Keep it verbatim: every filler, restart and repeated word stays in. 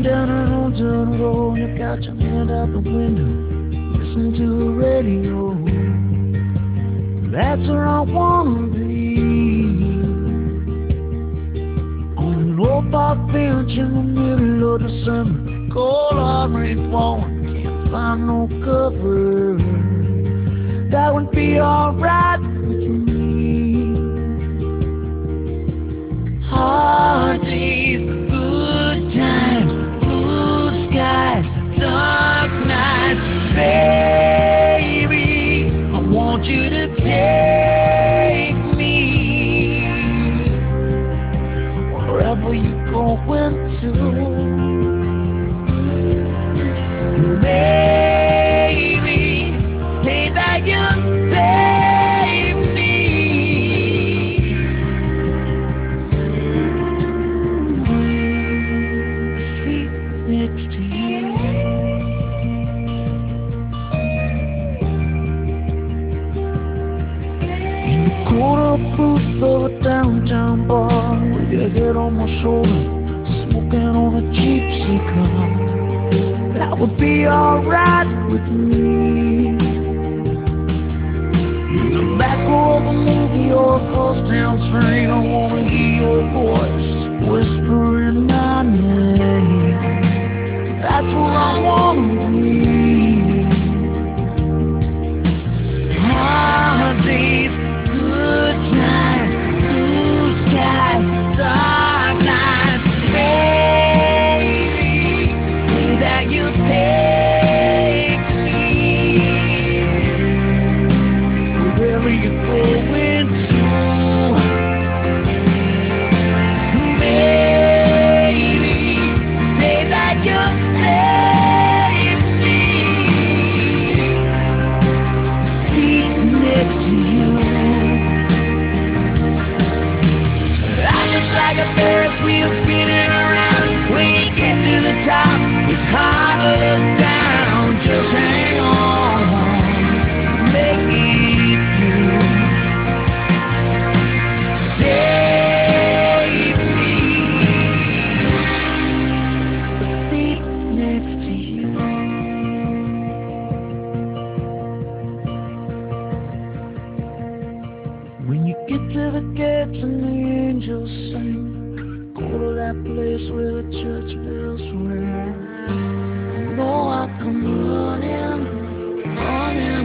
down an old dirt road, you got your hand out the window, listen to the radio. That's where I wanna be, on an old park bench in the middle of December. Cold hard rain falling, can't find no cover. That would be alright with me. Hard days, good times, blue skies, dark nights. Baby, I want you to take me wherever you're going to. Baby, say that you'll save me. Seat next to you. In the corner booth of a downtown bar, with your head on my shoulder, smoking on a cheap cigar. That would be alright with me. In the back row of a movie or a crosstown train, I wanna hear your voice whispering my name. That's where I wanna be. Holidays, good times, blue skies, dark nights. Baby, say that you'll take me wherever you're going to. Baby, say that you'll save me. Seat next to you. I'm just like a Ferris wheel spinning around. When you get to the top, it's hard to look down. Just hang on, make it through. Save me. Seat next to you. When you get to the gates and the angels sing, go to that place where the church bells ring. You know I come running, running.